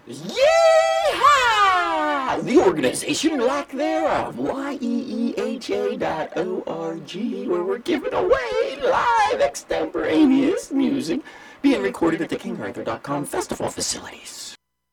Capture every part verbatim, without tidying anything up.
Yeehaw! The organization like thereof, Y E E H A dot O R G, where we're giving away live extemporaneous music being recorded at the King Arthur dot com festival facilities.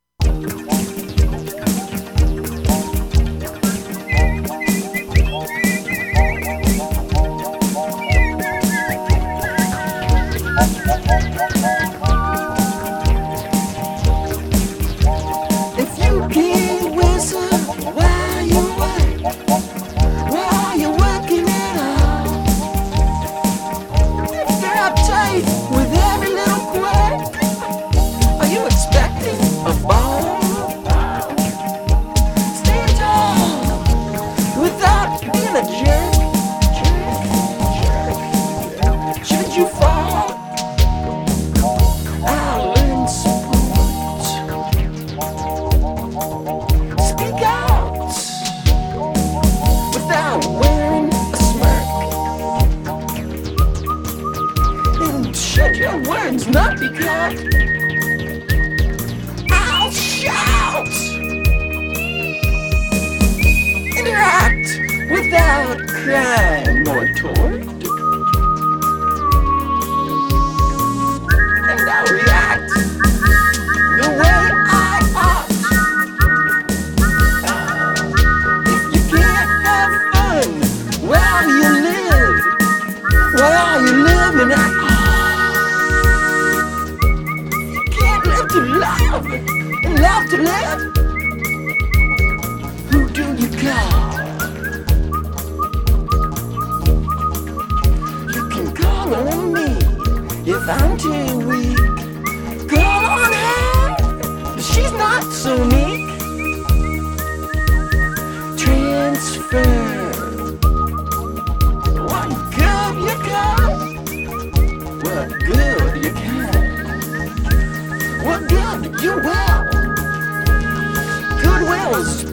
Your words not be cut. I'll shout. Interact without crime or tort. And I'll react the way I ought. Uh, if you can't have fun while you live, while you live and I to love and love to live. Who do you call? You can call on me if I'm too weak. Call on her, she's not so meek. Transfer what good you got, what good you can. What good you will? Goodwill is